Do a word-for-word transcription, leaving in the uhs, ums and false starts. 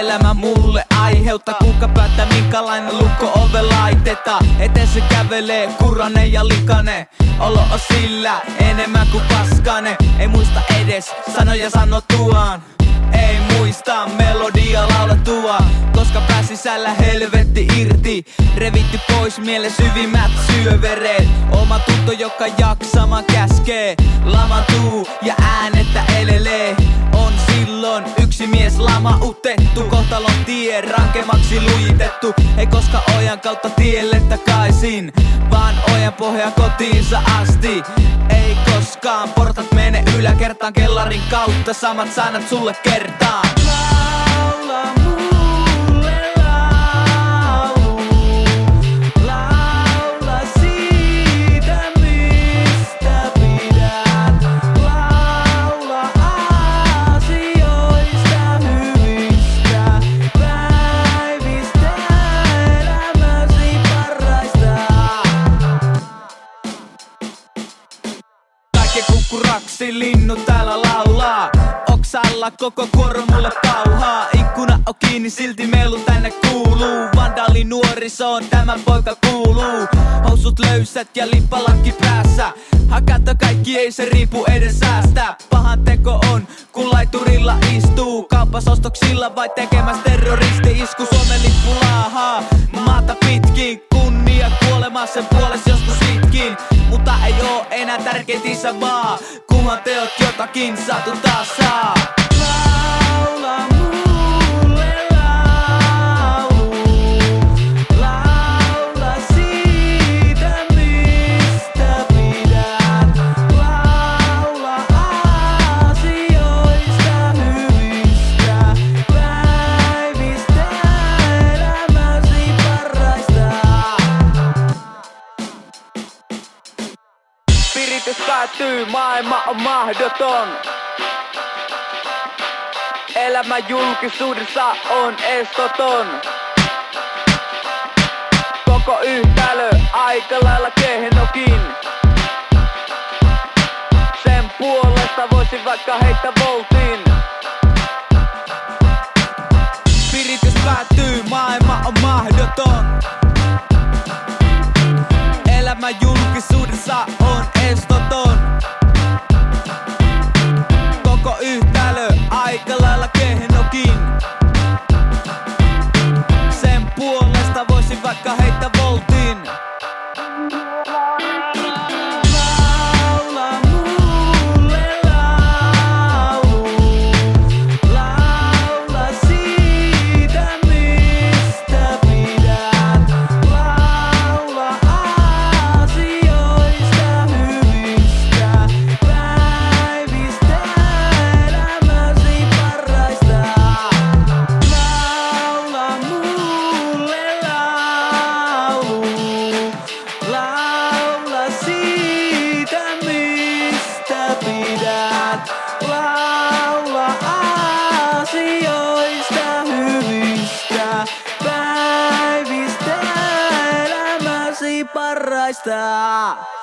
elämä mulle aiheuttaa. Kuka päättää minkälainen lukko ove laitetaan. Eteen se kävelee kurane ja likane. Olo on sillä enemmän kuin paskane. Ei muista edes sanoja sanotuaan. Ei muista melodia laulettua. Koska pää sisällä helvetti irti. Revitty pois mielen syvimmät syövereet. Oma tutto joka jaksamaan käskee. Lamatuu ja äänettä elelee. On silloin yksi mies lamautettu. Kohtalon tie rankemmaksi lujitettu. Ei koska ojan kautta tielle takaisin, vaan ojan pohja kotiinsa asti. Ei koskaan portat mene yläkertaan kellarin kautta. Samat sanat sulle kertaan. Laula mulle laulu. Laula siitä mistä pidät. Laula asioista hyvistä. Päivistä elämäsi parhaista. Kaikki kukkuraksi linnu täällä laulaa. Oksalla koko kuoro mulle pauhaa. Ikkuna on kiinni silti melu tänne kuuluu. Vandaali nuorisoon tämä poika kuuluu. Housut löysät ja lippalakki päässä. Hakata kaikki ei se riipu edes säästä. Pahan teko on kun laiturilla istuu. Kauppasostoksilla vai tekemäs terroristi-isku. Suomen lippu laahaa maata pitkin. Kunnia kuolemaa sen puolesta joskus itkin. Mutta ei oo enää tärkeintä isä vaan. Kunhan teot jotakin saatu taas saa. Laula mulle laulu. Laula siitä mistä pidät. Laula asioista hyvistä. Päivistä elämäsi parhaista. Viritys päättyy, maailma on mahdoton. Elämä julkisuudessa on estoton. Koko yhtälö aika lailla kehnokin. Sen puolesta voisin vaikka heittää voltin. Viritys päättyy, maailma on mahdoton. Elämä julkisuudessa on estoton. Koko yhtälö aika lailla kehnokin. Sen puolesta voisin vaikka heittää voltin. Laula mulle laulu. Laula siitä mistä pidät. Laula asioista hyvistä. Päivistä elämäsi parhaista. Laula mulle laulu. Laula siitä mistä pidät. Laula asioista hyvistä. Päivistä elämäsi parhaista.